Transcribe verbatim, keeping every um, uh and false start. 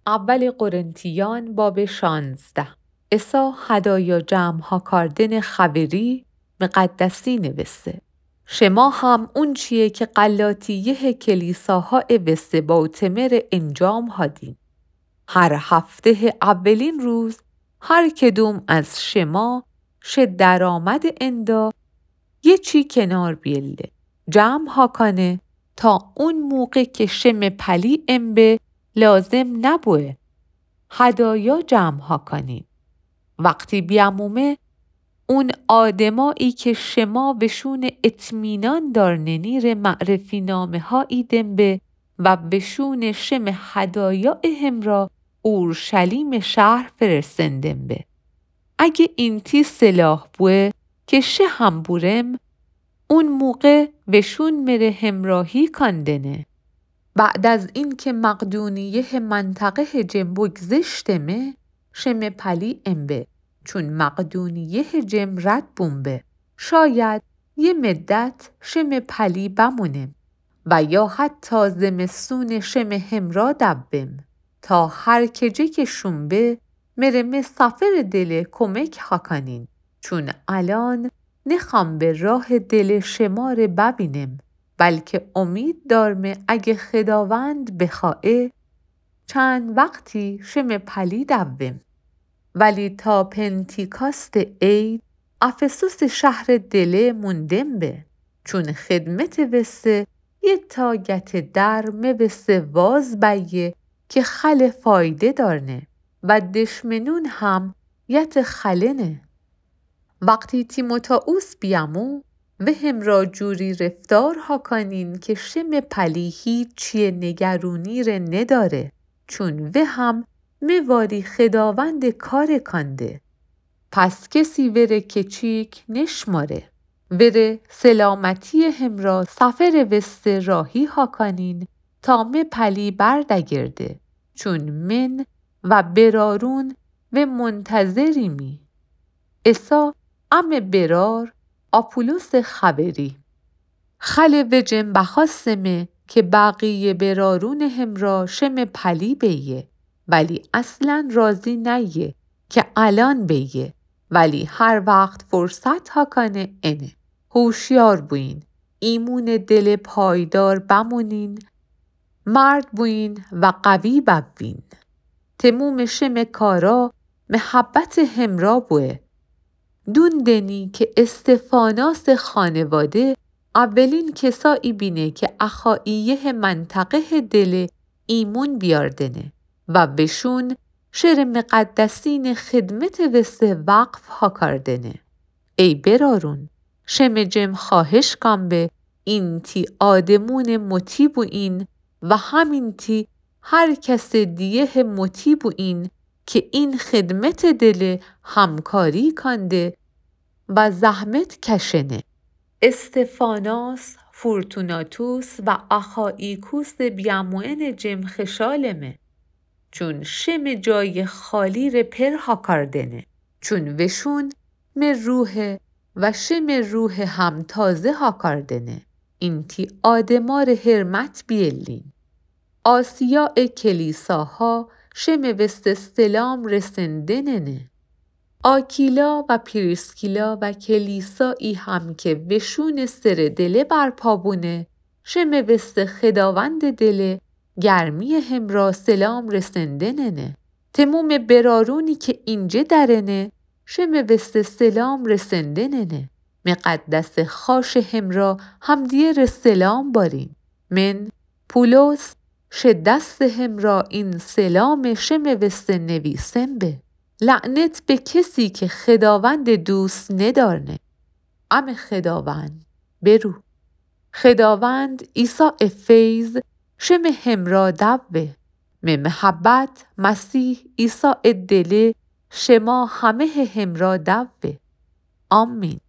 اول قرنتیان باب شانزده. عیسی هدایا جمع ها کردن خبری مقدسی نوسته. شما هم اون چیه که قلاتیه کلیساها اوسته با اتمر انجام هادین. هر هفته اولین روز هر کدوم از شما شه درآمد اندا یه چی کنار بیله جمع ها کنه تا اون موقع که شم پلی امبه لازم نبوه هدایا جمع ها کنین. وقتی بیامومه اون آدمایی که شما بشون اطمینان دارننیر معرفی نامه ها ایدن به و بشون شم هدایا همرا اورشلیم شهر فرستندن به. اگه این تی سلاح بوه که شه هم بورم اون موقع بشون مره همراهی کندنه. بعد از این که مقدونیه منطقه جم بگذشتمه شم پلی امبه چون مقدونیه جم رد بومبه شاید یه مدت شم پلی بمونم و یا حتی زمستون شم همرا دبم تا هر کجه که شنبه مرمه سفر دل کمک حکنین چون الان نخوام به راه دل شماره ببینم بلکه امید دارم اگه خداوند بخواه چند وقتی شم پلی دوم. ولی تا پنتیکاست عید افسوس شهر دله موندم به چون خدمت وسته یه تاگت در موسته واز بیه که خل فایده دارنه و دشمنون هم یت خلنه. وقتی تیموتائوس بیامو و هم را جوری رفتار ها کنین که شم پلی هیچ چیه نگرونی ره نداره چون و هم مواری خداوند کار کنده. پس کسی وره کچیک نشماره. وره سلامتی هم را سفر وست راهی ها کنین تا م پلی بردگرده چون من و برارون و منتظریمی. عیسی ام برار آپولوس خبری خل و جن بخواستمه که بقیه برارون هم را شم پلی بیه ولی اصلا راضی نیه که الان بیه ولی هر وقت فرصت ها کنه انه. هوشیار بوین، ایمون دل پایدار بمونین، مرد بوین و قوی ببوین. تموم شم کارا محبت همرا بوه. دون دنی که استفاناس خانواده اولین کسایی بینه که اخائیه منطقه دل ایمون بیاردنه و بشون شر مقدسین خدمت وسته وقف ها کردنه. ای برارون شم جم خواهش کن به این تی آدمون مطیع بوین و همین تی هر کس دیه مطیع بوین که این خدمت دل همکاری کنده و زحمت کشنه. استفاناس، فورتوناتوس و اخائیکوس بیاموئن جم خشالمه چون شم جای خالی ر پرها کردنه چون وشون من روح و شم روح هم تازه ها کردنه. این تی آدمار حرمت بیلین. آسیاء کلیساها شم وست استلام رسندننه. آکیلا و پریسکیلا و کلیسایی هم که وشون سر دله برپابونه شم وست خداوند دله گرمی هم را سلام رسندننه. تموم برارونی که اینجا درنه شم وست سلام رسندننه. مقدس خاش هم را همدیه رسلام بارین. من پولس شدست هم را این سلام شم وست نویسم به. لعنت به کسی که خداوند دوست ندارنه. ام خداوند برو. خداوند عیسی فیض شم همرا دوه. من محبت مسیح عیسی دله شما همه همرا دوه. آمین.